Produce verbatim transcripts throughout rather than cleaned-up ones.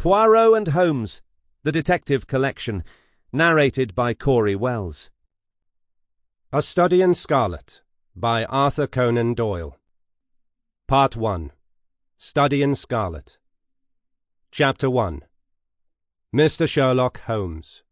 Poirot and Holmes, The Detective Collection, narrated by Corey Wells. A Study in Scarlet, by Arthur Conan Doyle. Part one. Study in Scarlet. Chapter one. Mister Sherlock Holmes.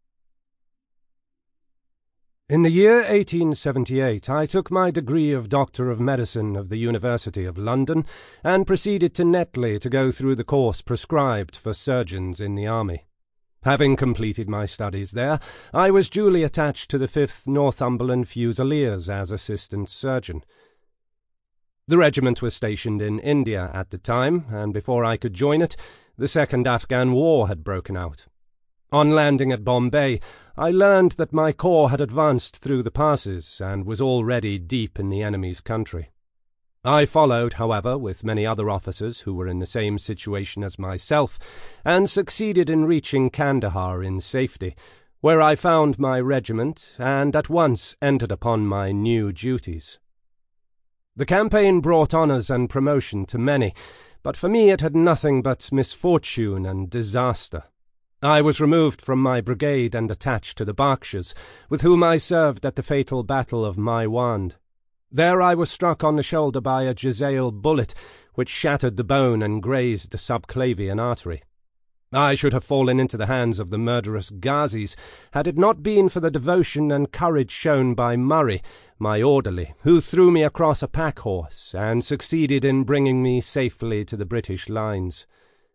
In the year eighteen seventy-eight, I took my degree of Doctor of Medicine of the University of London and proceeded to Netley to go through the course prescribed for surgeons in the army. Having completed my studies there, I was duly attached to the fifth Northumberland Fusiliers as assistant surgeon. The regiment was stationed in India at the time, and before I could join it, the Second Afghan War had broken out. On landing at Bombay, I learned that my corps had advanced through the passes and was already deep in the enemy's country. I followed, however, with many other officers who were in the same situation as myself, and succeeded in reaching Kandahar in safety, where I found my regiment and at once entered upon my new duties. The campaign brought honours and promotion to many, but for me it had nothing but misfortune and disaster. I was removed from my brigade and attached to the Berkshires, with whom I served at the fatal battle of Maiwand. There I was struck on the shoulder by a Jezail bullet, which shattered the bone and grazed the subclavian artery. I should have fallen into the hands of the murderous Ghazis, had it not been for the devotion and courage shown by Murray, my orderly, who threw me across a pack-horse and succeeded in bringing me safely to the British lines.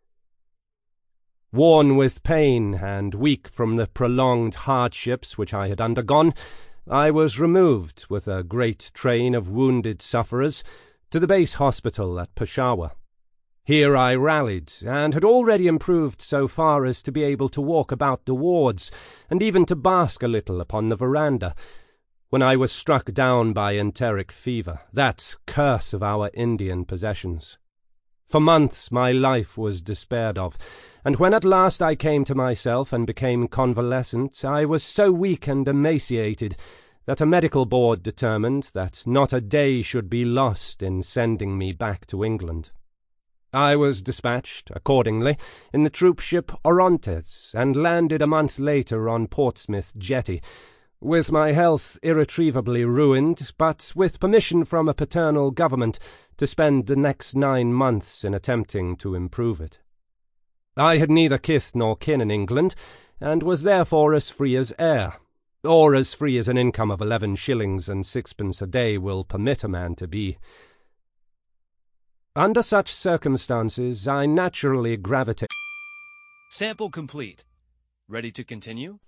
Worn with pain and weak from the prolonged hardships which I had undergone, I was removed, with a great train of wounded sufferers, to the base hospital at Peshawar. Here I rallied, and had already improved so far as to be able to walk about the wards, and even to bask a little upon the veranda, when I was struck down by enteric fever, that curse of our Indian possessions. For months my life was despaired of, and when at last I came to myself and became convalescent, I was so weak and emaciated that a medical board determined that not a day should be lost in sending me back to England. I was dispatched, accordingly, in the troop ship Orontes, and landed a month later on Portsmouth jetty, with my health irretrievably ruined, but with permission from a paternal government to spend the next nine months in attempting to improve it. I had neither kith nor kin in England, and was therefore as free as air, or as free as an income of eleven shillings and sixpence a day will permit a man to be. Under such circumstances, I naturally gravitated. Sample complete. Ready to continue?